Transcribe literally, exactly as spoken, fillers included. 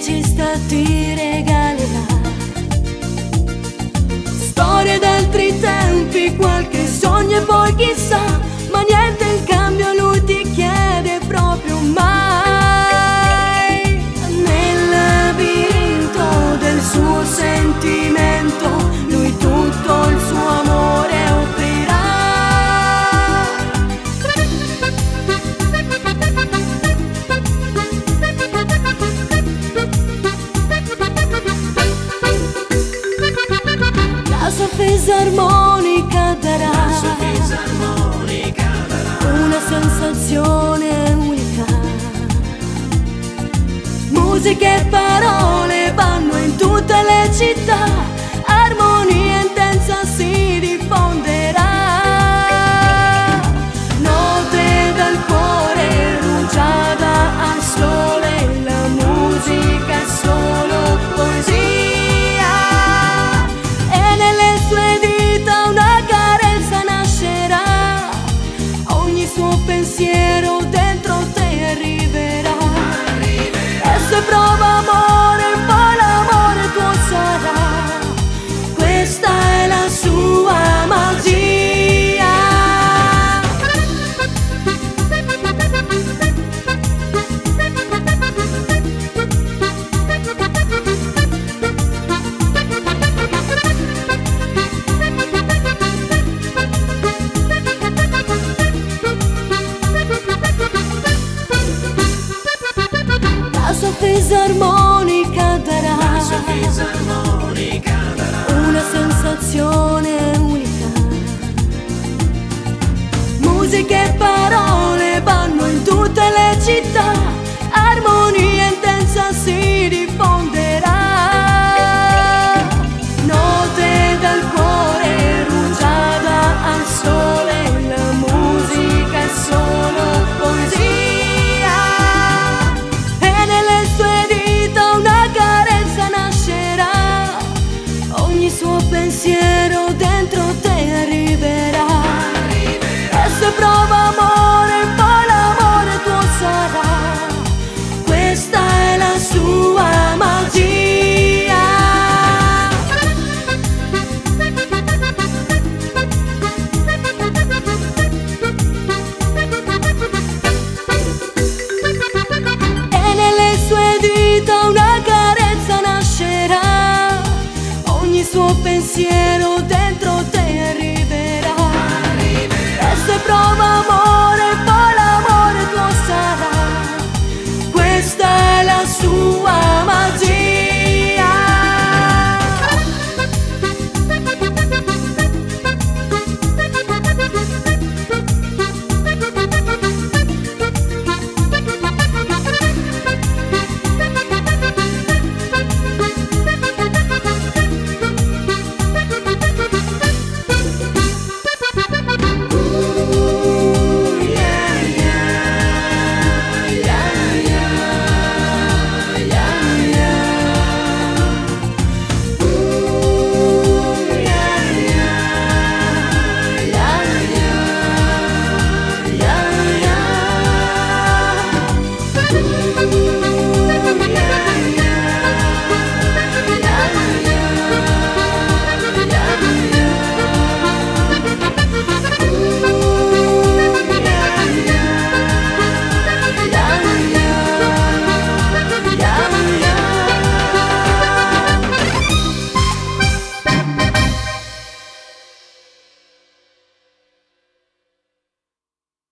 musicista ti regalerà storie d'altri tempi, qualche sogno e poi chissà, ma niente in cambio lui ti chiede proprio mai. Nel labirinto del suo sentimento lui tutto il suo amore offrirà. La sua fisarmonica darà una sensazione unica. Musiche e parole vanno in tutte le città, armonia intensa si diffonderà. Note dal cuore, rugiada al sole, la musica è solo poesia. E nelle sue dita una carezza nascerà, ogni suo pensiero dentro te arriverà. E se prova amore, poi l'amore tuo sarà. Questa è la sua magia. La sua fisarmonica darà una sensazione unica. Musiche e parole vanno in tutte le città, armonia intensa si diffonderà. Note dal cuore, rugiada al sole, la musica è solo poesia. E nelle sue dita una carezza nascerà, ogni suo pensiero dentro te arriverà. E se prova amore, poi l'amore tuo sarà. Questa è la sua magia. E nelle sue dita una carezza nascerà, ogni suo pensiero dentro